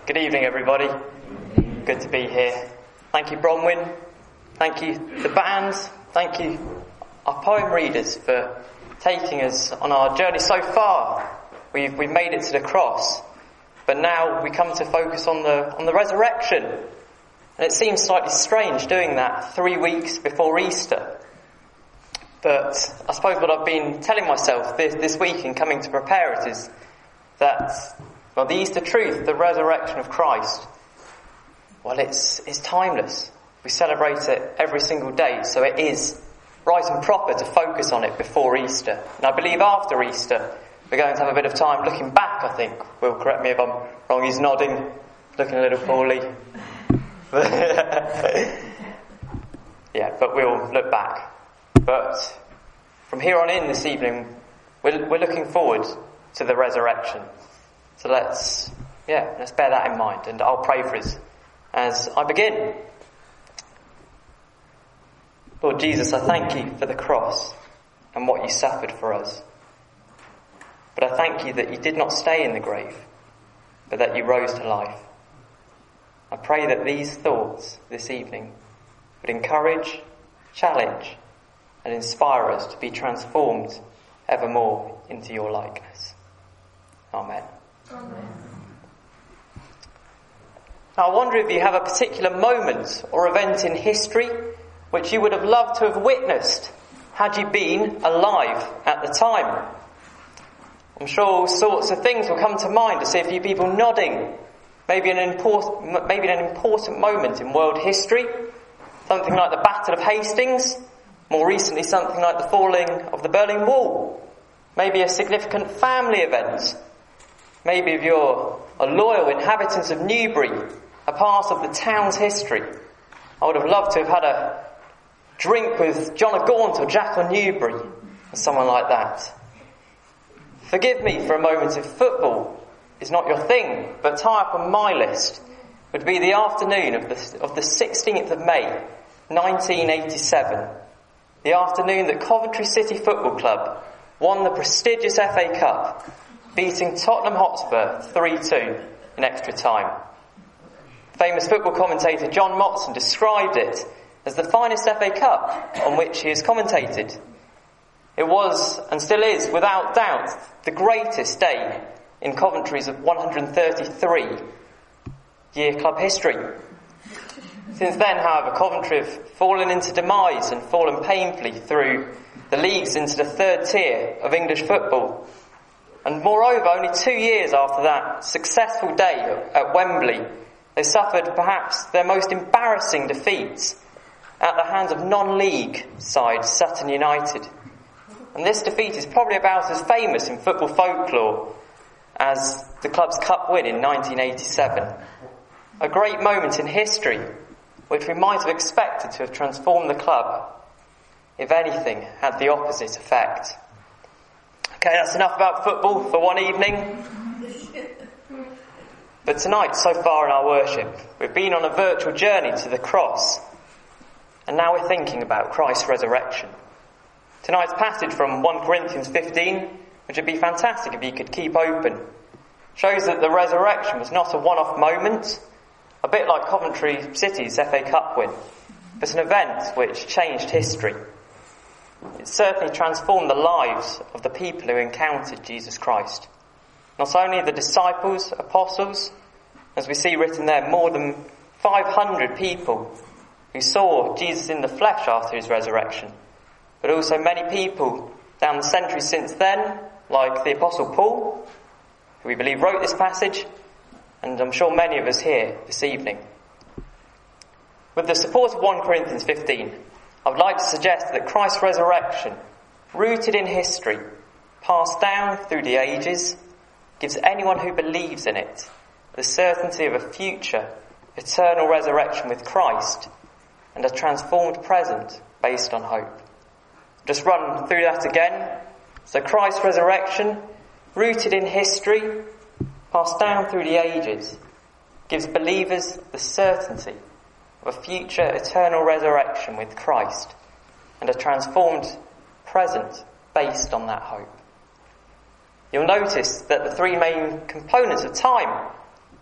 Good evening, everybody. Good to be here. Thank you, Bronwyn. Thank you, the bands. Thank you, our poem readers, for taking us on our journey so far. We've made it to the cross, but now we come to focus on the resurrection. And it seems slightly strange doing that 3 weeks before Easter. But I suppose what I've been telling myself this week in coming to prepare it is that, the Easter truth, the resurrection of Christ, it's timeless. We celebrate it every single day, so it is right and proper to focus on it before Easter. And I believe after Easter, we're going to have a bit of time looking back, I think. Will, correct me if I'm wrong, he's nodding, looking a little poorly. Yeah, but we'll look back. But from here on in this evening, we're looking forward to the resurrection. So let's bear that in mind, and I'll pray for us as I begin. Lord Jesus, I thank you for the cross and what you suffered for us. But I thank you that you did not stay in the grave, but that you rose to life. I pray that these thoughts this evening would encourage, challenge, and inspire us to be transformed evermore into your likeness. Amen. Amen. Now, I wonder if you have a particular moment or event in history which you would have loved to have witnessed had you been alive at the time. I'm sure all sorts of things will come to mind. I see a few people nodding. Maybe an important moment in world history. Something like the Battle of Hastings. More recently, something like the falling of the Berlin Wall. Maybe a significant family event. Maybe if you're a loyal inhabitant of Newbury, a part of the town's history. I would have loved to have had a drink with John o' Gaunt or Jack o' Newbury, or someone like that. Forgive me for a moment if football is not your thing, but high up on my list would be the afternoon of the 16th of May, 1987. The afternoon that Coventry City Football Club won the prestigious FA Cup, beating Tottenham Hotspur 3-2 in extra time. Famous football commentator John Motson described it as the finest FA Cup on which he has commentated. It was, and still is, without doubt, the greatest day in Coventry's 133-year club history. Since then, however, Coventry have fallen into demise and fallen painfully through the leagues into the third tier of English football. And moreover, only 2 years after that successful day at Wembley, they suffered perhaps their most embarrassing defeats at the hands of non-league side Sutton United. And this defeat is probably about as famous in football folklore as the club's cup win in 1987. A great moment in history, which we might have expected to have transformed the club, if anything, had the opposite effect. Okay, that's enough about football for one evening. But tonight, so far in our worship, we've been on a virtual journey to the cross. And now we're thinking about Christ's resurrection. Tonight's passage from 1 Corinthians 15, which would be fantastic if you could keep open, shows that the resurrection was not a one-off moment, a bit like Coventry City's FA Cup win, but an event which changed history. It certainly transformed the lives of the people who encountered Jesus Christ. Not only the disciples, apostles, as we see written there, more than 500 people who saw Jesus in the flesh after his resurrection, but also many people down the centuries since then, like the Apostle Paul, who we believe wrote this passage, and I'm sure many of us here this evening. With the support of 1 Corinthians 15, I would like to suggest that Christ's resurrection, rooted in history, passed down through the ages, gives anyone who believes in it the certainty of a future, eternal resurrection with Christ and a transformed present based on hope. Just run through that again. So Christ's resurrection, rooted in history, passed down through the ages, gives believers the certainty of a future eternal resurrection with Christ and a transformed present based on that hope. You'll notice that the three main components of time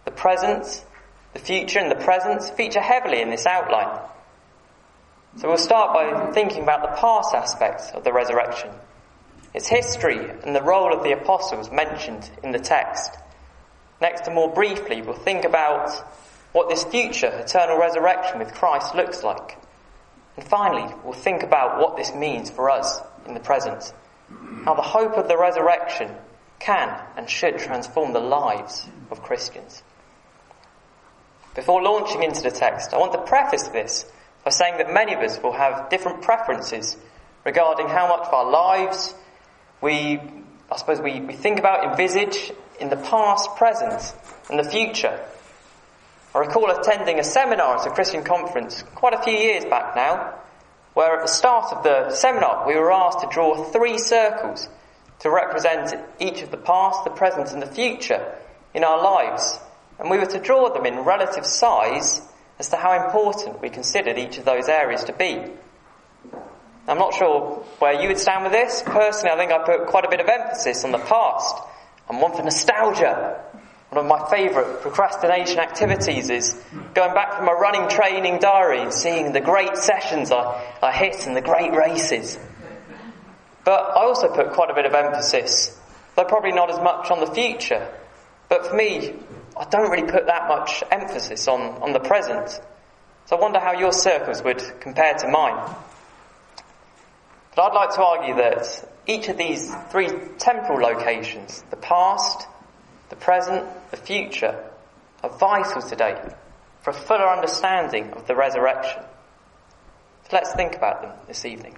the present, the future and the present feature heavily in this outline. So we'll start by thinking about the past aspects of the resurrection, its history and the role of the apostles mentioned in the text. Next, and more briefly, we'll think about what this future eternal resurrection with Christ looks like. And finally, we'll think about what this means for us in the present, how the hope of the resurrection can and should transform the lives of Christians. Before launching into the text, I want to preface this by saying that many of us will have different preferences regarding how much of our lives we think about, envisage in the past, present and the future. I recall attending a seminar at a Christian conference quite a few years back now, where at the start of the seminar we were asked to draw 3 circles to represent each of the past, the present and the future in our lives. And we were to draw them in relative size as to how important we considered each of those areas to be. I'm not sure where you would stand with this. Personally, I think I put quite a bit of emphasis on the past. I'm one for nostalgia. One of my favourite procrastination activities is going back from my running training diary and seeing the great sessions I hit and the great races. But I also put quite a bit of emphasis, though probably not as much on the future. But for me, I don't really put that much emphasis on the present. So I wonder how your circles would compare to mine. But I'd like to argue that each of these 3 temporal locations, the past, the present, the future, are vital today for a fuller understanding of the resurrection. So let's think about them this evening.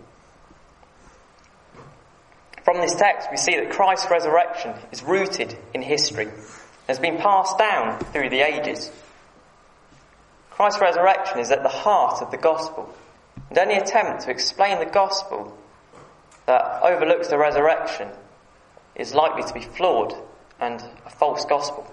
From this text, we see that Christ's resurrection is rooted in history and has been passed down through the ages. Christ's resurrection is at the heart of the gospel, and any attempt to explain the gospel that overlooks the resurrection is likely to be flawed and a false gospel.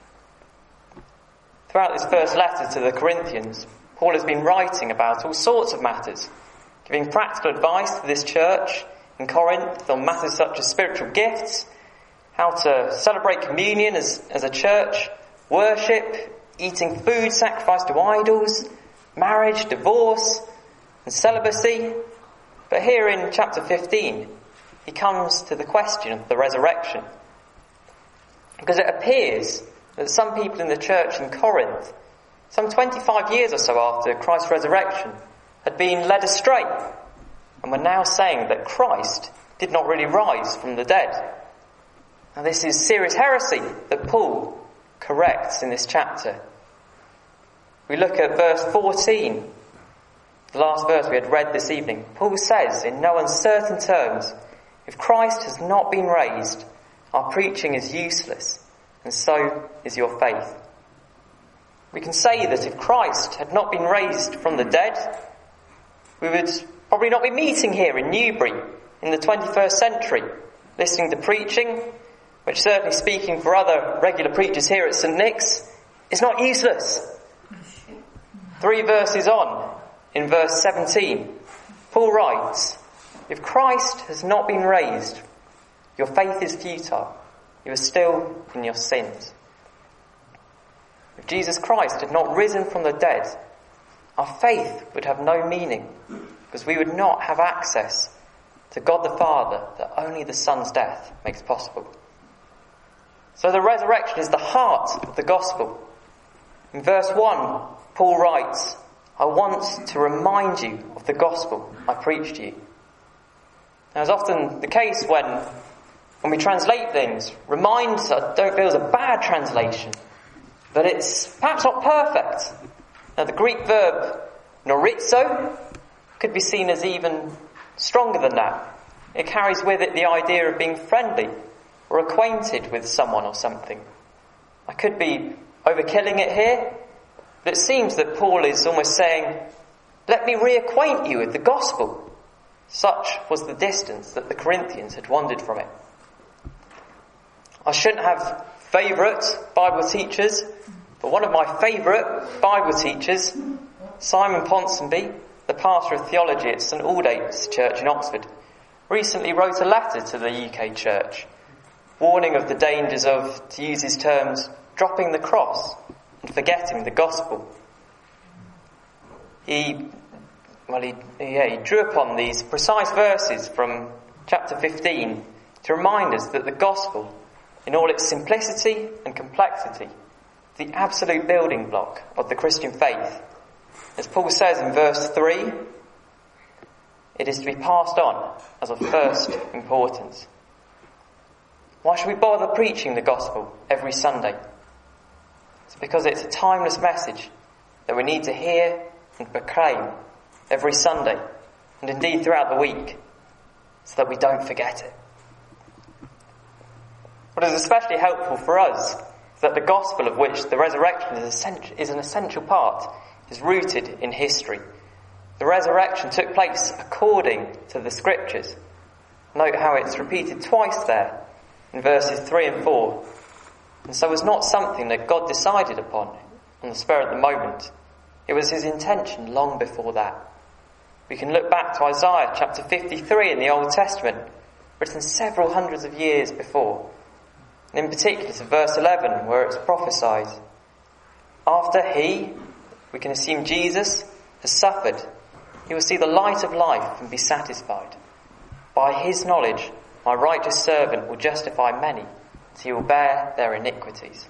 Throughout this first letter to the Corinthians, Paul has been writing about all sorts of matters, giving practical advice to this church in Corinth on matters such as spiritual gifts, how to celebrate communion as a church, worship, eating food sacrificed to idols, marriage, divorce, and celibacy. But here in chapter 15, he comes to the question of the resurrection. Because it appears that some people in the church in Corinth, some 25 years or so after Christ's resurrection, had been led astray and were now saying that Christ did not really rise from the dead. Now this is serious heresy that Paul corrects in this chapter. We look at verse 14, the last verse we had read this evening. Paul says in no uncertain terms, if Christ has not been raised, our preaching is useless, and so is your faith. We can say that if Christ had not been raised from the dead, we would probably not be meeting here in Newbury in the 21st century, listening to preaching, which certainly speaking for other regular preachers here at St. Nick's, is not useless. 3 verses on, in verse 17, Paul writes, if Christ has not been raised, your faith is futile. You are still in your sins. If Jesus Christ had not risen from the dead, our faith would have no meaning, because we would not have access to God the Father that only the Son's death makes possible. So the resurrection is the heart of the gospel. In verse 1, Paul writes, I want to remind you of the gospel I preached to you. Now, as often the case when we translate things, remind, I don't feel is a bad translation, but it's perhaps not perfect. Now, the Greek verb norizo could be seen as even stronger than that. It carries with it the idea of being friendly or acquainted with someone or something. I could be overkilling it here, but it seems that Paul is almost saying, let me reacquaint you with the gospel. Such was the distance that the Corinthians had wandered from it. I shouldn't have favourite Bible teachers, but one of my favourite Bible teachers, Simon Ponsonby, the pastor of theology at St Aldate's Church in Oxford, recently wrote a letter to the UK church, warning of the dangers of, to use his terms, dropping the cross and forgetting the gospel. He drew upon these precise verses from chapter 15 to remind us that the gospel, in all its simplicity and complexity, is the absolute building block of the Christian faith. As Paul says in verse 3, it is to be passed on as of first importance. Why should we bother preaching the gospel every Sunday? It's because it's a timeless message that we need to hear and proclaim every Sunday, and indeed throughout the week, so that we don't forget it. What is especially helpful for us is that the gospel, of which the resurrection is an essential part, is rooted in history. The resurrection took place according to the scriptures. Note how it's repeated twice there in verses 3 and 4. And so it was not something that God decided upon on the spur of the moment. It was his intention long before that. We can look back to Isaiah chapter 53 in the Old Testament, written several hundreds of years before. And in particular to verse 11, where it's prophesied, after we can assume Jesus, has suffered, he will see the light of life and be satisfied. By his knowledge, my righteous servant will justify many, as he will bear their iniquities.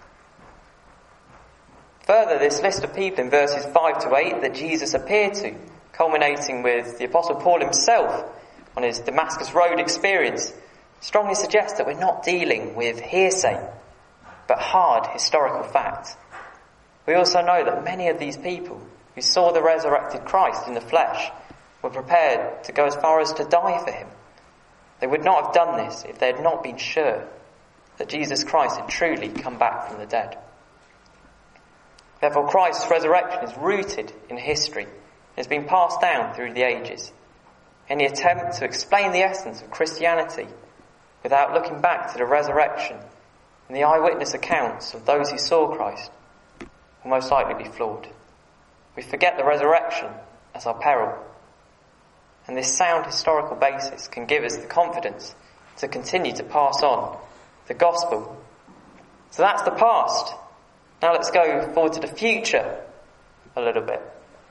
Further, this list of people in verses 5 to 8 that Jesus appeared to, culminating with the Apostle Paul himself on his Damascus Road experience, strongly suggests that we're not dealing with hearsay, but hard historical fact. We also know that many of these people who saw the resurrected Christ in the flesh were prepared to go as far as to die for him. They would not have done this if they had not been sure that Jesus Christ had truly come back from the dead. Therefore, Christ's resurrection is rooted in history and has been passed down through the ages. Any attempt to explain the essence of Christianity without looking back to the resurrection and the eyewitness accounts of those who saw Christ will most likely be flawed. We forget the resurrection as our peril. And this sound historical basis can give us the confidence to continue to pass on the gospel. So that's the past. Now let's go forward to the future a little bit.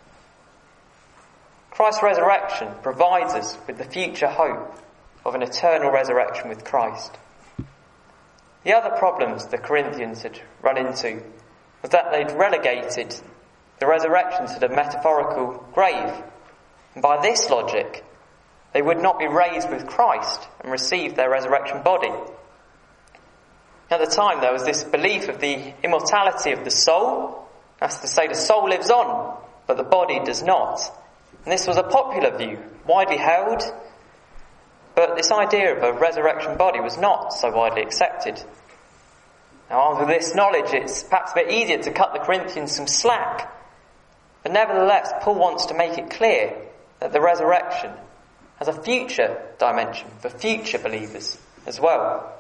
Christ's resurrection provides us with the future hope of an eternal resurrection with Christ. The other problems the Corinthians had run into was that they'd relegated the resurrection to the metaphorical grave. And by this logic, they would not be raised with Christ and receive their resurrection body. At the time, there was this belief of the immortality of the soul. That's to say, the soul lives on, but the body does not. And this was a popular view, widely held, but this idea of a resurrection body was not so widely accepted. Now, armed with this knowledge, it's perhaps a bit easier to cut the Corinthians some slack. But nevertheless, Paul wants to make it clear that the resurrection has a future dimension for future believers as well.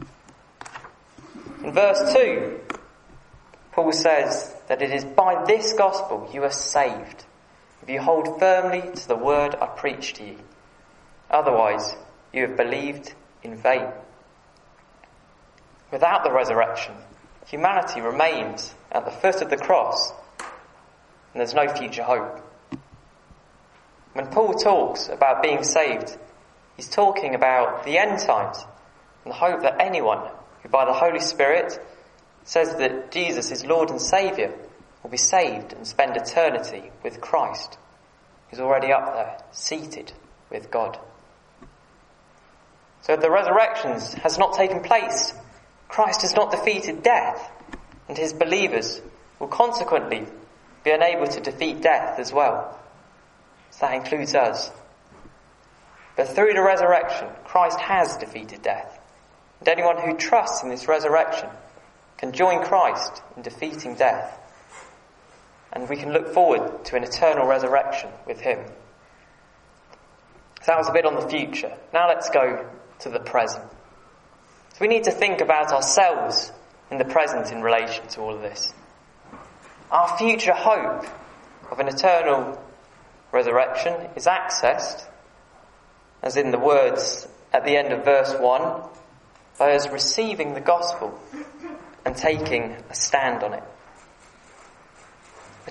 In verse 2, Paul says that it is by this gospel you are saved, if you hold firmly to the word I preach to you. Otherwise, you have believed in vain. Without the resurrection, humanity remains at the foot of the cross, and there's no future hope. When Paul talks about being saved, he's talking about the end times and the hope that anyone who by the Holy Spirit says that Jesus is Lord and Saviour will be saved and spend eternity with Christ, who's already up there, seated with God. So if the resurrection has not taken place, Christ has not defeated death, and his believers will consequently be unable to defeat death as well. So that includes us. But through the resurrection, Christ has defeated death. And anyone who trusts in this resurrection can join Christ in defeating death. And we can look forward to an eternal resurrection with him. So that was a bit on the future. Now let's go to the present. So we need to think about ourselves in the present in relation to all of this. Our future hope of an eternal resurrection is accessed, as in the words at the end of verse 1, by us receiving the gospel and taking a stand on it.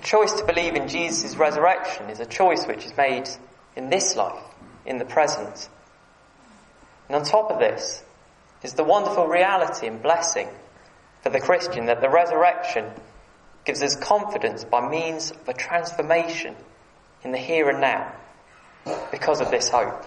choice to believe in Jesus' resurrection is a choice which is made in this life, in the present. And on top of this is the wonderful reality and blessing for the Christian that the resurrection gives us confidence by means of a transformation in the here and now because of this hope.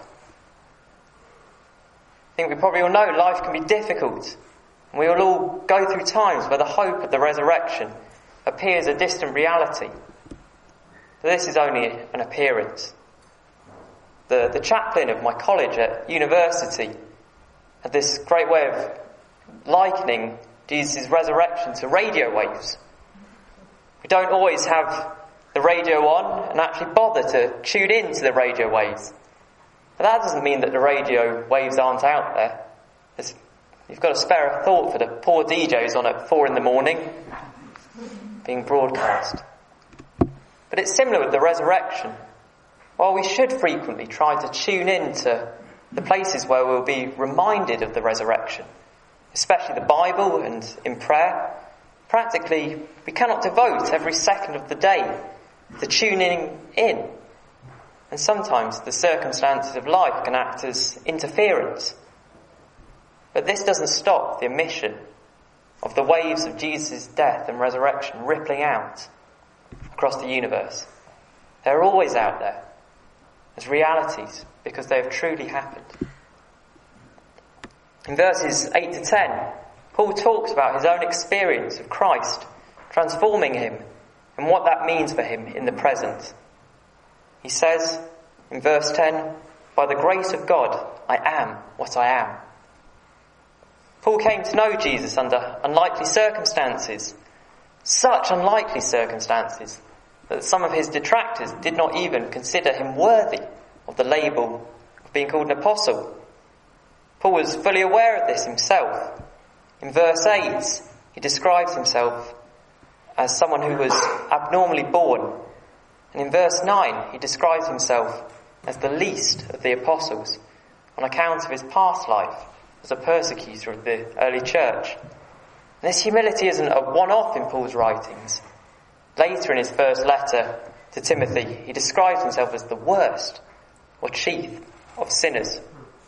I think we probably all know life can be difficult, and we will all go through times where the hope of the resurrection appears a distant reality. But this is only an appearance. The chaplain of my college at university had this great way of likening Jesus' resurrection to radio waves. We don't always have the radio on and actually bother to tune in to the radio waves. But that doesn't mean that the radio waves aren't out there. You've got to spare a thought for the poor DJs on at 4 a.m. being broadcast. But it's similar with the resurrection. While we should frequently try to tune in to the places where we'll be reminded of the resurrection, especially the Bible and in prayer, practically we cannot devote every second of the day to tuning in. And sometimes the circumstances of life can act as interference. But this doesn't stop the emission of the waves of Jesus' death and resurrection rippling out across the universe. They're always out there as realities because they have truly happened. In verses 8 to 10, Paul talks about his own experience of Christ transforming him and what that means for him in the present. He says in verse 10, "By the grace of God, I am what I am." Paul came to know Jesus under unlikely circumstances, such unlikely circumstances that some of his detractors did not even consider him worthy of the label of being called an apostle. Paul was fully aware of this himself. In verse 8, he describes himself as someone who was abnormally born. And in verse 9, he describes himself as the least of the apostles on account of his past life as a persecutor of the early church. And this humility isn't a one-off in Paul's writings. Later in his first letter to Timothy, he describes himself as the worst or chief of sinners.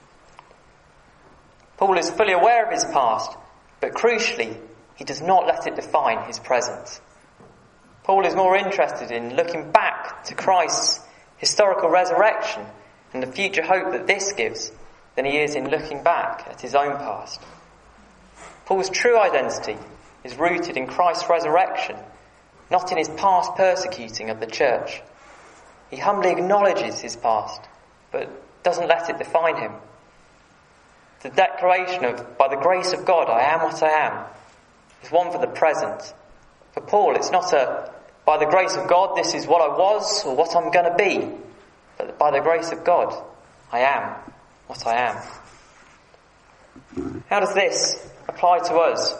Paul is fully aware of his past, but crucially, he does not let it define his present. Paul is more interested in looking back to Christ's historical resurrection and the future hope that this gives than he is in looking back at his own past. Paul's true identity is rooted in Christ's resurrection, not in his past persecuting of the church. He humbly acknowledges his past, but doesn't let it define him. The declaration of, "By the grace of God, I am what I am," is one for the present. For Paul, it's not a, "By the grace of God, this is what I was or what I'm going to be," but "By the grace of God, I am what I am." How does this apply to us?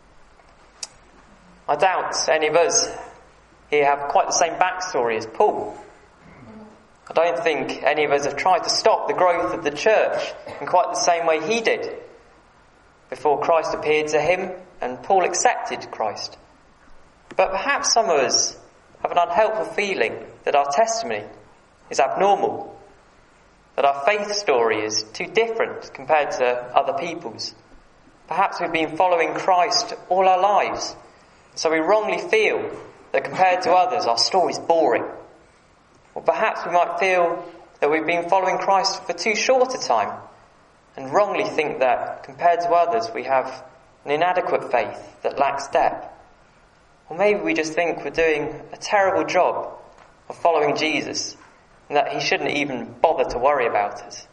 I doubt any of us here have quite the same backstory as Paul. I don't think any of us have tried to stop the growth of the church in quite the same way he did before Christ appeared to him and Paul accepted Christ. But perhaps some of us have an unhelpful feeling that our testimony is abnormal, that our faith story is too different compared to other people's. Perhaps we've been following Christ all our lives, so we wrongly feel that compared to others our story's boring. Or perhaps we might feel that we've been following Christ for too short a time and wrongly think that compared to others we have an inadequate faith that lacks depth. Or maybe we just think we're doing a terrible job of following Jesus and that he shouldn't even bother to worry about us.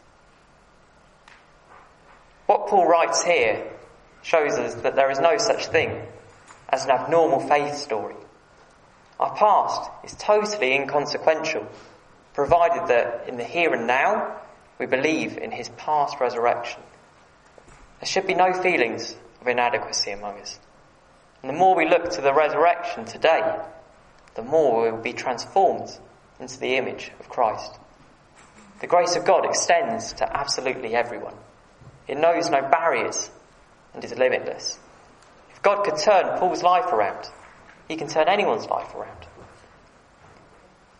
What Paul writes here shows us that there is no such thing as an abnormal faith story. Our past is totally inconsequential, provided that in the here and now we believe in his past resurrection. There should be no feelings of inadequacy among us. And the more we look to the resurrection today, the more we will be transformed into the image of Christ. The grace of God extends to absolutely everyone. It knows no barriers and is limitless. If God could turn Paul's life around, he can turn anyone's life around.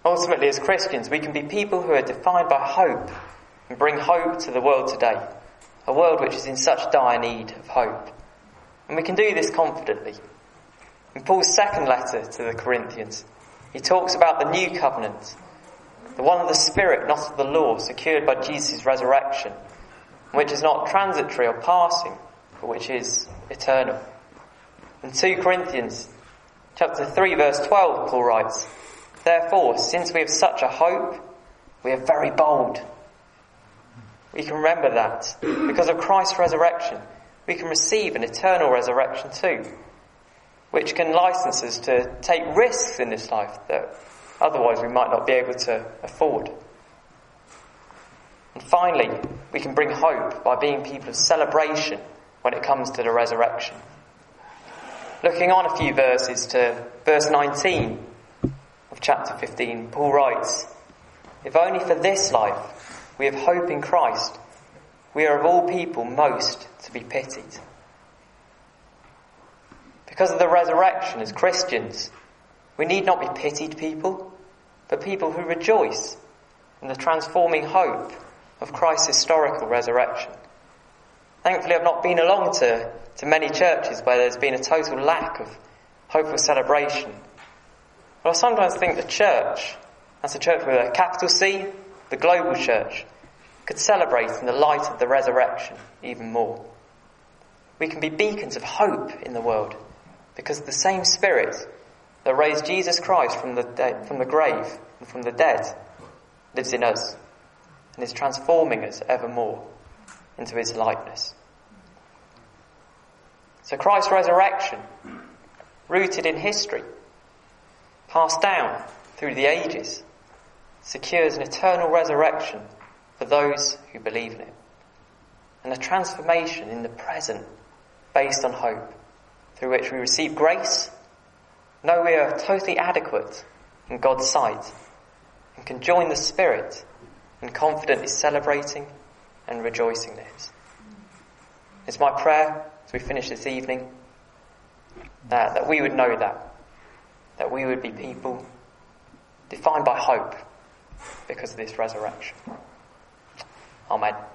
Ultimately, as Christians, we can be people who are defined by hope and bring hope to the world today, a world which is in such dire need of hope. And we can do this confidently. In Paul's second letter to the Corinthians, he talks about the new covenant, the one of the Spirit, not of the law, secured by Jesus' resurrection, which is not transitory or passing, but which is eternal. In 2 Corinthians chapter 3 verse 12, Paul writes, "Therefore, since we have such a hope, we are very bold." We can remember that because of Christ's resurrection, we can receive an eternal resurrection too, which can license us to take risks in this life that otherwise we might not be able to afford. And finally, we can bring hope by being people of celebration when it comes to the resurrection. Looking on a few verses to verse 19 of chapter 15, Paul writes, "If only for this life we have hope in Christ, we are of all people most to be pitied." Because of the resurrection, as Christians, we need not be pitied people, but people who rejoice in the transforming hope of Christ's historical resurrection. Thankfully, I've not been along to many churches where there's been a total lack of hopeful celebration. But I sometimes think the church, that's a church with a capital C, the global church, could celebrate in the light of the resurrection even more. We can be beacons of hope in the world because the same Spirit that raised Jesus Christ from the grave and from the dead lives in us and is transforming us ever more into his likeness. So Christ's resurrection, rooted in history, passed down through the ages, secures an eternal resurrection for those who believe in it, and a transformation in the present based on hope, through which we receive grace, know we are totally adequate in God's sight, and can join the Spirit in confidently celebrating and rejoicing in it. It's my prayer as we finish this evening that we would know that we would be people defined by hope because of this resurrection. Amen.